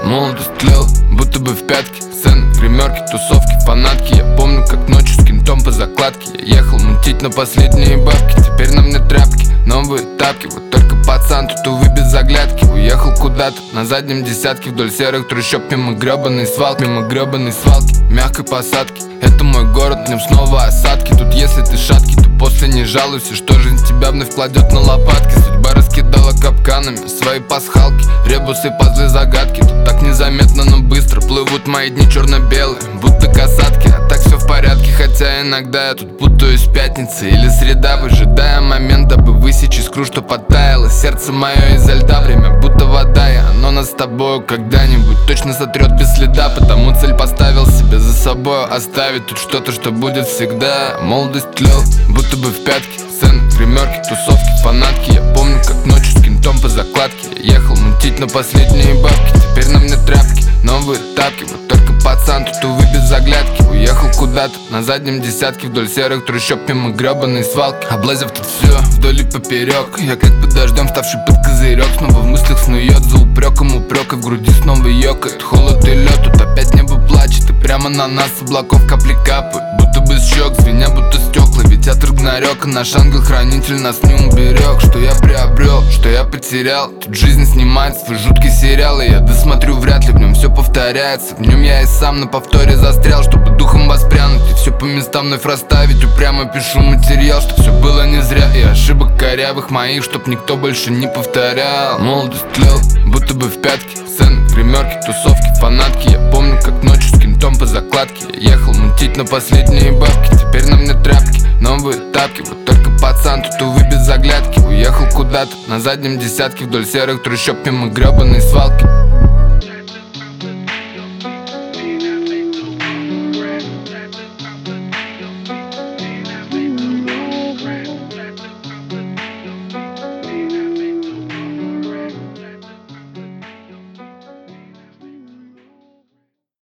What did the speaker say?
Молодость тлела, будто бы в пятки. Сцены, гримерки, тусовки, фанатки. Я помню, как ночью с кентом по закладке я ехал мутить на последние бабки. Теперь на мне тряпки, новые тапки. Вот только пацан, тут увы без заглядки. Уехал куда-то на заднем десятке вдоль серых трущоб, мимо гребаной свалки, мягкой посадки. Это мой город, в нем снова осадки. Тут если ты шаткий, то после не жалуйся, что жизнь тебя вновь кладет на лопатки. Судьба раскидала капканами свои пасхалки, ребусы, пазлы, загадки. Тут так незаметно, но быстро плывут мои дни черно-белые, будто касатки. А так все в порядке, хотя иногда я тут путаюсь. Пятница или среда, выжидая момент, дабы высечь искру, что подтаяло сердце мое изо льда. Время будто вода, и оно нас с тобою когда-нибудь точно сотрет без следа. Потому цель поставил себе за собой оставить тут что-то, что будет всегда. Молодость тлела, будто бы в пятки. Сцены, гримерки, тусовки, фанатки. Я помню, как ночью с кентом по закладке я ехал мутить на последние бабки. Теперь на мне тряпки, новые тапки. Вот только пацан, тут увы без заглядки. Уехал куда-то на заднем десятке вдоль серых трущоб, мимо гребаной свалки. Облазив тут все вдоль и поперек, я как под дождем, ставший под козырек. Снова в мыслях снует за упреком упрек, и в груди снова ёкает холод и лед. Тут опять небо плачет, и прямо на нас с облаков капли капают, будто бы с щек, звеня будто стекла. Ведь ветер гнарек, и наш ангел-хранитель нас не уберег. Что я приобрел, что я потерял. Тут жизнь снимает свой жуткий сериал, и я досмотрю, вряд ли в нем все повторяется. В нем я и сам на повторе застрял, чтобы духом воспрянуть и все по местам вновь расставить. Упрямо пишу материал, что все было не зря, и ошибок корявых моих чтоб никто больше не повторял. Молодость тлела, будто бы в пятки. Сцены, гримерки, тусовки, фанатки. Я помню, как ночью с кентом по закладке я ехал мутить на последние бабки. Теперь на мне тряпки, новые тапки. Вот только пацан, тут увы без заглядки. Уехал куда-то на заднем десятке вдоль серых трущоб, мимо гребаной свалки.